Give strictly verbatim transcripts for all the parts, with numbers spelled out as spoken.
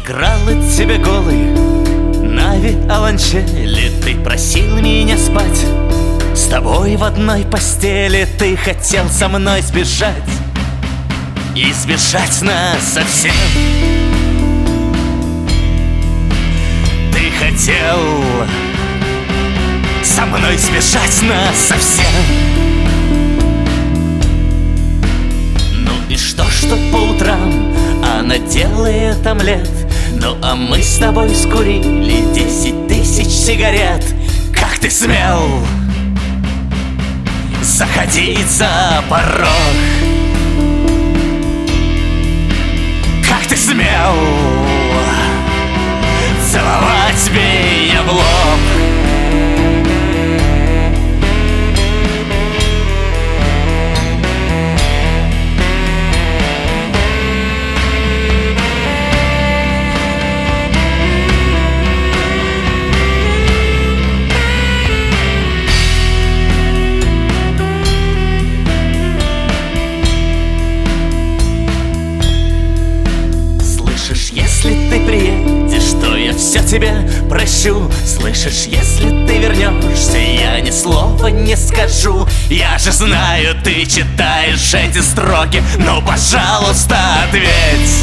играла тебе голый на виолончели. Ты просил меня спать с тобой в одной постели. Ты хотел со мной сбежать и сбежать нас совсем. Ты хотел со мной сбежать нас совсем. Ну и что, что по утрам она делает омлет? Ну а мы с тобой скурили десять тысяч сигарет. Как ты смел заходить за порог? Как ты смел целовать меня в лоб? Если ты приедешь, то я все тебе прощу. Слышишь, если ты вернешься, я ни слова не скажу. Я же знаю, ты читаешь эти строки, но, пожалуйста, ответь.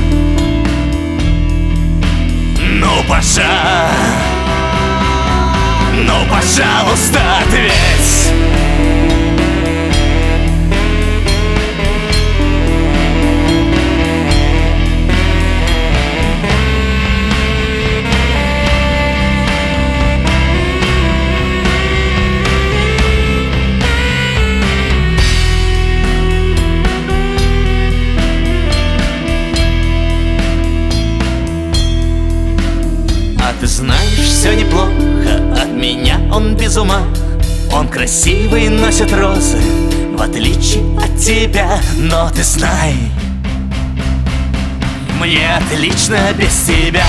Ну, пожа... Ну, пожалуйста, ответь. Ты знаешь, все неплохо, от меня он без ума. Он красивый, носит розы, в отличие от тебя. Но ты знай, мне отлично без тебя.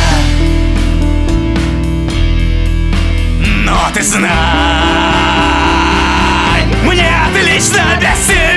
Но ты знай, мне отлично без тебя.